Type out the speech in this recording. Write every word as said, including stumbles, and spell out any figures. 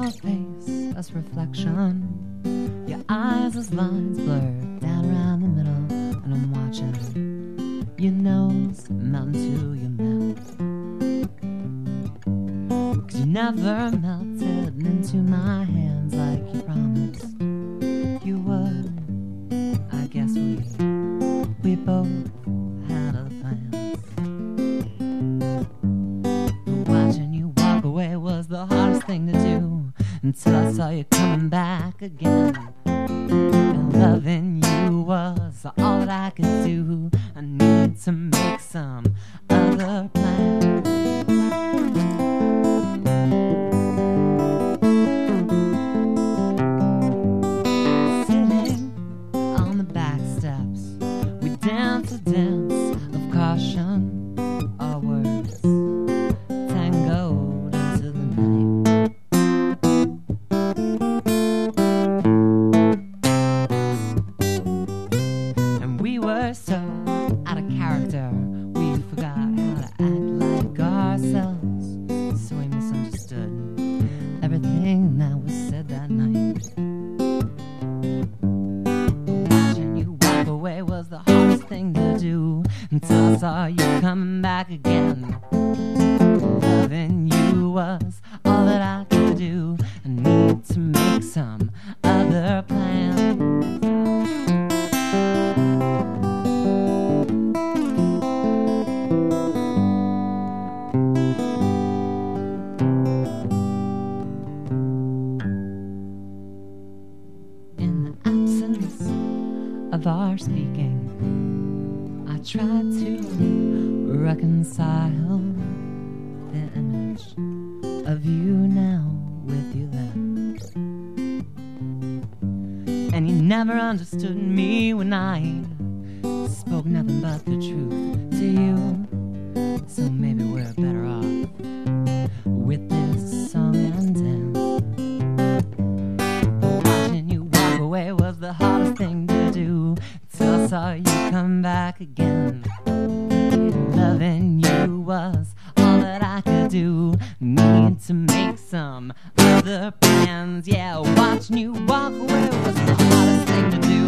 your face as reflection, your eyes as lines blurred down around the middle, and I'm watching your nose melt into your mouth. 'Cause you never melted into my hands like you promised you would. I guess we we both had other plans. But watching you walk away was the hardest thing to do, until I saw you coming back again. And loving you was all that I could do. I need to make some other plans. Sitting on the back steps, we dance a dance of caution. Our words tangoed into the night. And we were so out of character, we forgot how to act like ourselves. So we misunderstood everything that was said that night. Watching you walk away was the hardest thing to do, until I saw you coming back again. Loving you was all that I could do. I need to make some other plans. In the absence of our speaking, I tried to reconcile the image of you now with you then. And you never understood me when I spoke nothing but the truth to you. So maybe we're better off with this song and dance. Watching you walk away was the hardest thing to do, till I saw you come back again. Loving you was all that I could do. Need to make some other plans. Yeah, watching you walk away was the hardest thing to do.